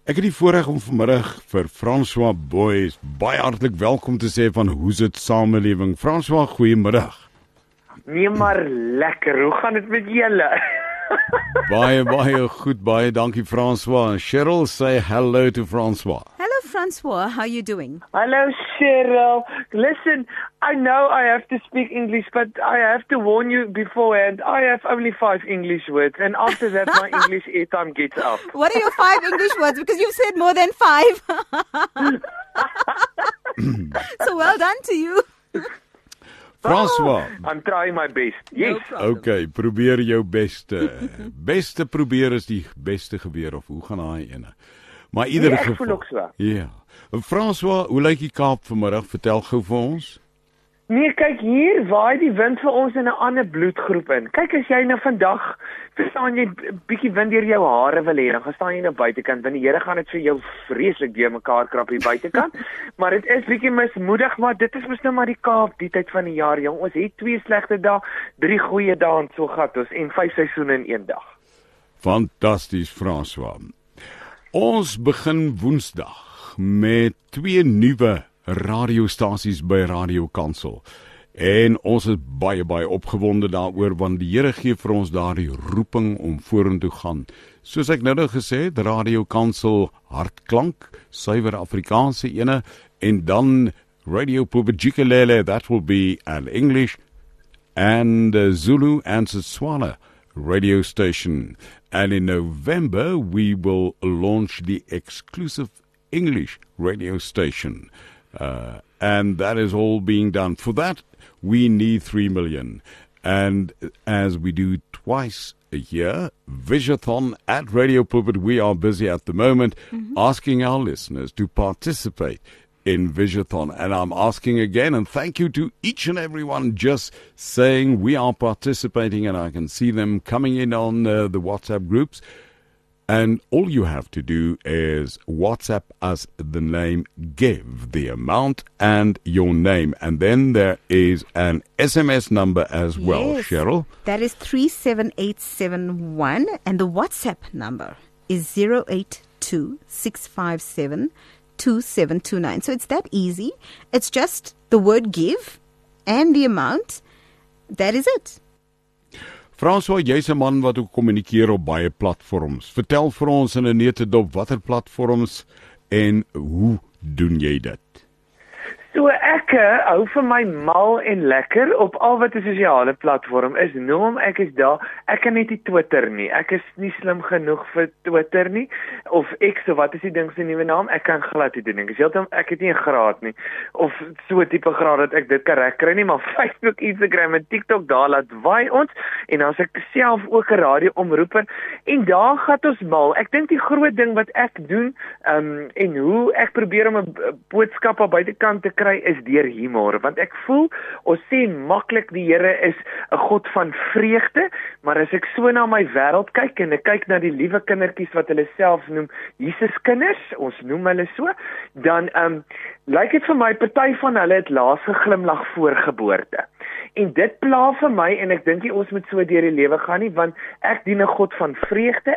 Ek het die voorreg om vanmiddag vir François Boys baie hartlik welkom te sê van Hoe's It Samelewing. François, goeiemiddag. Nee maar lekker, hoe gaan dit met julle? Baie goed, baie dankie François. Cheryl, say hello to François. Hello, Francois. How are you doing? Hello Cheryl. Listen, I know I have to speak English, but I have to warn you beforehand, I have only 5 English words, and after that my English airtime gets up. What are your 5 English words? Because you've said more than 5. So well done to you. François. I'm trying my best. Yes. No problem. Okay, probeer jou beste. Beste probeer is die beste geweer, of hoe gaan daai ene? Maar in ieder Nee, ek geval. voel ook so. Ja. François, hoe lyk die Kaap vanmiddag? Vertel gou vir ons. Nee, kyk hier, waai die wind vir ons in 'n ander bloedgroep in. Kyk as jy nou vandag, verstaan jy, bietjie wind deur jou hare wil hê, dan gaan staan jy nou buitekant, want die Here gaan dit vir jou vreeslik deur mekaar krap hier buitekant. Maar dit is bietjie mismoedig, maar dit is mos nou maar die Kaap die tyd van die jaar, jong. Ons het 2 slegte dae, 3 goeie dae en so gat ons en 5 seisoene in een dag. Fantasties, François. Ons begin Woensdag met 2 nuwe radiostasies by Radio Kansel. En ons is baie opgewonde daaroor, want die Here gee vir ons daardie roeping om vorentoe gaan. Soos ek nou gesê het, Radio Kansel hartklank, suiwer Afrikaanse ene, en dan Radio Pubajikelele, that will be an English and Zulu and Setswana radio station. And in November, we will launch the exclusive English radio station. And that is all being done. For that, we need 3 million. And as we do twice a year, Visathon at Radio Pulpit, we are busy at the moment asking our listeners to participate in Visathon. And I'm asking again, and thank you to each and everyone just saying we are participating, and I can see them coming in on the WhatsApp groups. And all you have to do is WhatsApp us the name, give the amount and your name. And then there is an SMS number as well, Yes. Cheryl. That is 37871, and the WhatsApp number is 0826572729. So it's that easy. It's just the word give and the amount. That is it. François, jy's 'n man wat ook kommunikeer op baie platforms. Vertel vir ons in 'n neutedop watter platforms en hoe doen jy dit? So ek hou vir my mal en lekker op al wat 'n sosiale platform is. Noem ek is daar. Ek kan net nie Twitter nie. Ek is nie slim genoeg vir Twitter nie. Of X, so wat is die ding se nuwe naam? Ek kan glad nie doen. Ek het nie 'n graad nie. Of so 'n tipe graad dat ek dit kan regkry nie, maar Facebook, Instagram en TikTok, daar laat waai ons. En dan is ek self ook 'n radioomroeper en daar gaan ons mal. Ek dink die groot ding wat ek doen en hoe ek probeer om 'n boodskap op buitekant te kry is deur humor, want ek voel ons sê maklik die Here is 'n God van vreugde, maar as ek so na my wêreld kyk en ek kyk na die liewe kindertjies wat hulle self noem Jesus kinders, ons noem hulle so, dan lyk dit vir my party van hulle het laas geglimlag voor geboorte. En dit pla vir my en ek dink ons moet so deur die lewe gaan nie, want ek dien 'n God van vreugde.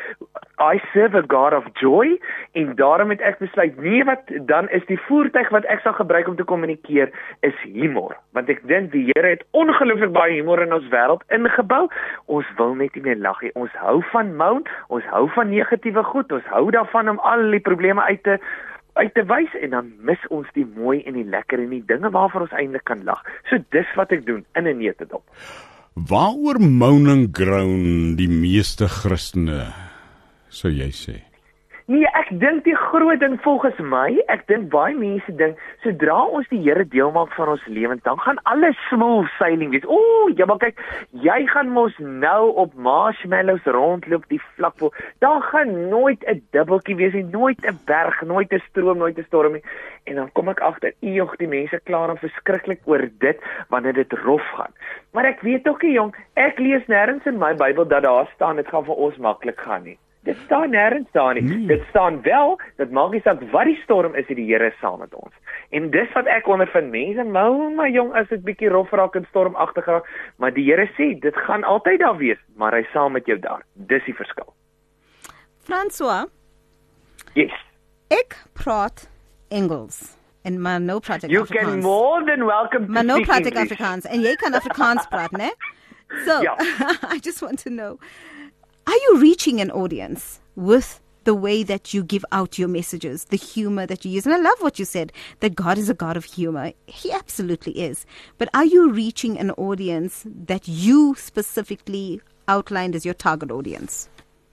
I serve a God of joy, en daarom het ek besluit, nee wat, dan is die voertuig wat ek sal gebruik om te kommunikeer, is humor. Want ek dink die Here het ongelooflik baie humor in ons wêreld ingebou. Ons wil net nie meer lag nie. Ons hou van moan, ons hou van negatiewe goed, ons hou daarvan om al die probleme uit te wys, en dan mis ons die mooi en die lekker en die dinge waarvoor ons eintlik kan lag. So dis wat ek doen in 'n neutedop. Waaroor moan en groan die meeste Christene, sou jy sê? Nee, ek dink die groot ding volgens my, ek dink baie mense dink, sodra ons die Here deel maak van ons lewens, dan gaan alles smooth sailing wees. Ja, maar kyk, jy gaan mos nou op marshmallows rondloop die vlakte. Daar gaan nooit 'n dubbeltjie wees nie, nooit 'n berg, nooit 'n stroom, nooit 'n storm nie. En dan kom ek agter, die mense kla dan verskriklik oor dit wanneer dit rof gaan. Maar ek weet ook nie, jong, ek lees nêrens in my Bybel dat daar staan dit gaan vir ons maklik gaan nie. Dit staan nêrens daar nie. Dit staan wel, dit maak nie saak wat die storm is, die Here is saam met ons. En dis wat ek ondervind, mense, maar jong, as dit bietjie rof raak en stormagtig raak, maar die Here sê, dit gaan altyd daar wees, maar hy saam met jou daar. Dis die verskil. François, Yes. Ek praat Engels. En maar nou praat ek You Afrikaans. can more than welcome to Maar nou speak praat ek English. Afrikaans. En jy kan Afrikaans praat, né? So, Ja. I just want to know, are you reaching an audience with the way that you give out your messages, the humor that you use? And I love what you said, that God is a God of humor. He absolutely is. But are you reaching an audience that you specifically outlined as your target audience?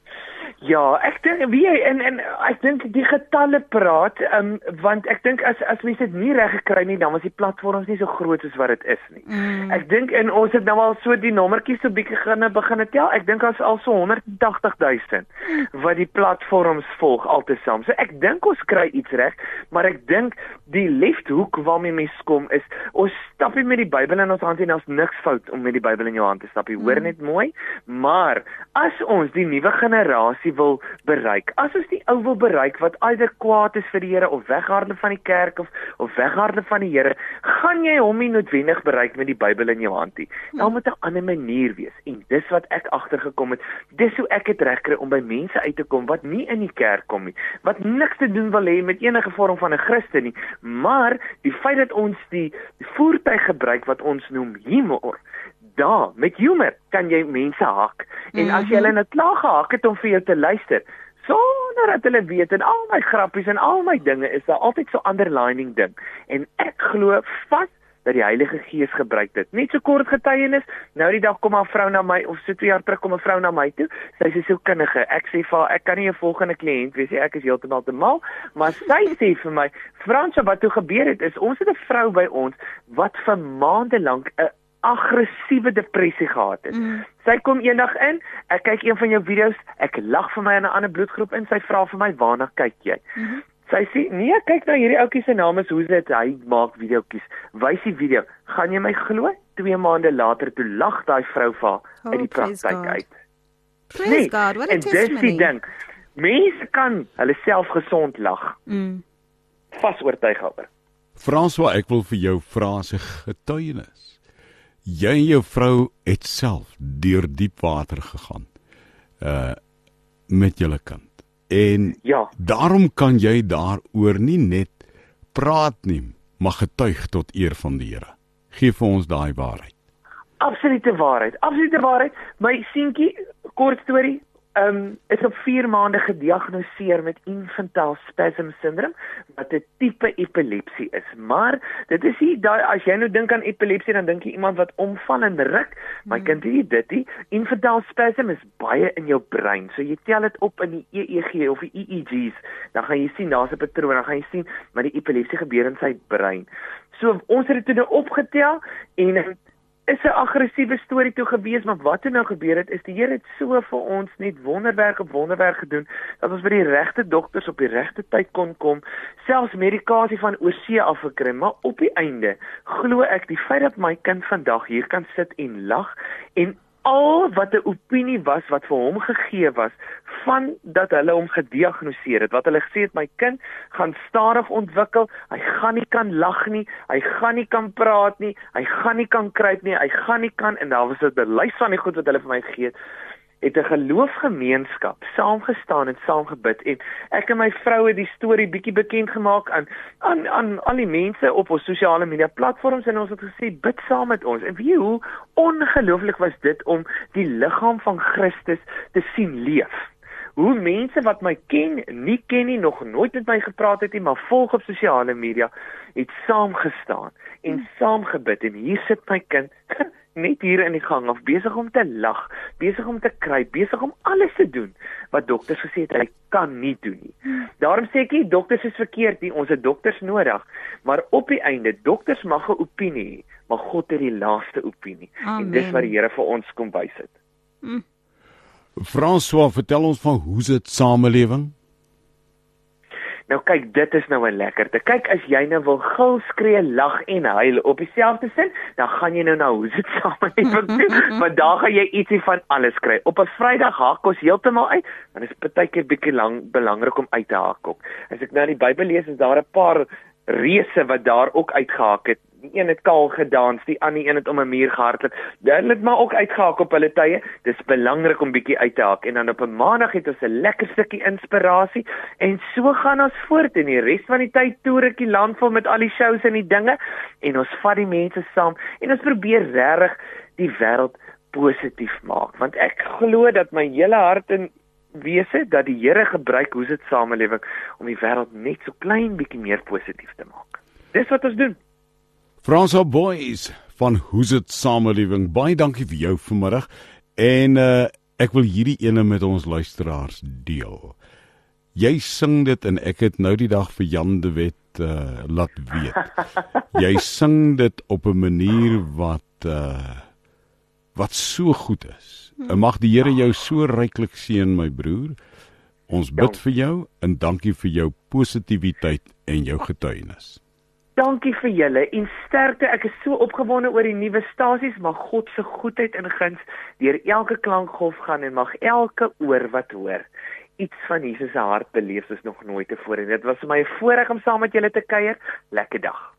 Ja, ek dink en ek dink die getalle praat, want ek dink as mense dit nie reg gekry nie, dan was die platforms nie so groot soos wat dit is nie. Ek dink en ons het nou al so die nommertjies so bietjie begin tel. Ek dink as al so 180,000 wat die platforms volg altesaam. So ek dink ons kry iets reg, maar ek dink die lefthoek waarmee mense kom is ons stap nie met die Bybel in ons hand en daar's niks fout om met die Bybel in jou hand te stap. Jy hoor net mooi, maar as ons die nuwe generasie wil bereik, as ons die ou wil bereik wat either kwaad is vir die Here of weghardloop van die kerk of weghardloop van die Here, gaan jy hom nie noodwendig bereik met die Bybel in jou hand nie. Daar moet 'n ander manier wees en dis wat ek agtergekom het. Dis hoe ek dit regkry om by mense uit te kom wat nie in die kerk kom nie, wat niks te doen wil hê met enige vorm van 'n Christen nie, maar die feit dat ons die voertuig gebruik wat ons noem humor, daar, met humor kan jy mense hak. En as jy hulle nou klaar gehak het om vir jou te luister, sonder dat hulle weet en al my grappies en al my dinge, is daar altyd so underlining ding. En ek glo vas dat die Heilige Gees gebruik dit. Net so kort getuienis, nou die dag kom 'n vrou na my, of so 2 jaar terug kom 'n vrou na my toe, sy is 'n sielkundige. Ek sê vir haar, ek kan nie 'n volgende kliënt wees nie, ek is heeltemal te mal, maar sy sê vir my, Fransjo, wat toe gebeur het is, ons het 'n vrou by ons, wat vir maande lank 'n aggressiewe depressie gehad het. Sy kom eendag in, ek kyk een van jou video's, ek lag vir my in 'n ander bloedgroep en sy vra vir my, waarna kyk jy? Sy sê, nee, kyk nou hierdie ouetjie se naam is Hoezit, hy maak videoetjies. Wys die video. Gaan jy my glo? 2 maande later toe lag daai vrou vir haar uit die praktyk uit. Praise God, what a en testimony. En dis die ding. Mense kan hulle self gesond lag. Vas oortuig daaroor. François, ek wil vir jou vra as 'n getuienis. Jy en jou vrou het self deur diep water gegaan met julle kind. En ja, daarom kan jy daaroor nie net praat nie, maar getuig tot eer van die Here. Geef vir ons daai waarheid. Absolute waarheid. Absolute waarheid. My seentjie, kort storie, is op 4 maande gediagnoseer met infantile spasm syndrome, wat 'n tipe epilepsie is. Maar dit is nie daai, as jy nou dink aan epilepsie, dan dink jy iemand wat omval en ruk. My kind, dit nie. Infantile spasm is baie in jou brein. So jy tel dit op in die EEG of die EEG's, dan gaan jy sien daar's 'n patroon, dan gaan jy sien maar die epilepsie gebeur in sy brein. So ons het dit toe nou opgetel en is 'n aggressiewe storie toe gewees, maar wat toe nou gebeur het, is die Here het so vir ons net wonderwerk op wonderwerk gedoen, dat ons by die regte dokters op die regte tyd kon kom, selfs medikasie van oorsee afgekry, maar op die einde, glo ek, die feit dat my kind vandag hier kan sit en lag, en al wat 'n opinie was, wat vir hom gegee was, van dat hulle hom gediagnoseer het, wat hulle gesê het, my kind gaan stadig ontwikkel, hy gaan nie kan lag nie, hy gaan nie kan praat nie, hy gaan nie kan kruip nie, hy gaan nie kan, en daar was 'n lys van die goed wat hulle vir my gegee het 'n geloofsgemeenskap saamgestaan en saam gebid, en ek en my vrou het die storie bietjie bekend gemaak aan al die mense op ons sosiale media platforms, en ons het gesê, bid saam met ons, en weet jy hoe ongelooflik was dit om die liggaam van Christus te sien leef. Hoe mense wat my ken, nie ken nie, nog nooit met my gepraat het nie, maar volg op sosiale media, het saamgestaan en saam gebid, en hier sit my kind, net hier in die gang af, besig om te lag, besig om te kry, besig om alles te doen, wat dokters gesê het, hy kan nie doen nie. Daarom sê ek nie, dokters is verkeerd nie, ons het dokters nodig, maar op die einde, dokters mag 'n opinie hê, maar God het die laaste opinie, en dis wat die Here vir ons kom wys het. François, vertel ons van Hoezit samelewing. Nou kyk, dit is nou 'n lekkerte. Kyk, as jy nou wil gil, skree, lag en huil op dieselfde sin, dan gaan jy nou na Hoezit samelewing toe, maar daar gaan jy ietsie van alles kry. Op 'n Vrydag haak ons heeltemal uit, dan is dit partykeer bietjie belangrik om uit te haak ook. As ek nou die Bybel lees, is daar 'n paar reëse wat daar ook uitgehaak het, die een het kaal gedans, die ander een het om 'n muur gehardloop. Hulle het maar ook uitgehaak op hulle tye. Dis belangrik om bietjie uit te haak. En dan op 'n maandag het ons 'n lekker stukkie inspirasie en so gaan ons voort en die res van die tyd toer ek die land vol met al die shows en die dinge en ons vat die mense saam en ons probeer regtig die wêreld positief maak. Want ek glo dat my hele hart en wese dat die Here gebruik hoe dit samelewing om die wêreld net so klein bietjie meer positief te maak. Dis wat ons doen. François Boys van Hoe's Dit Samelewing, baie dankie vir jou vanmiddag en ek wil hierdie ene met ons luisteraars deel. Jy sing dit en ek het nou die dag vir Jan de Wet laat weet. Jy sing dit op 'n manier wat so goed is. En mag die Here jou so ryklik seën, my broer. Ons bid vir jou en dankie vir jou positiwiteit en jou getuienis. Dankie vir julle en sterkte. Ek is so opgewonde oor die nuwe stasies, mag God se goedheid en guns deur elke klankgolf gaan en mag elke oor wat hoor iets van Jesus se hart beleef soos nog nooit tevore. Dit was vir my 'n voorreg om saam met julle te kuier. Lekker dag.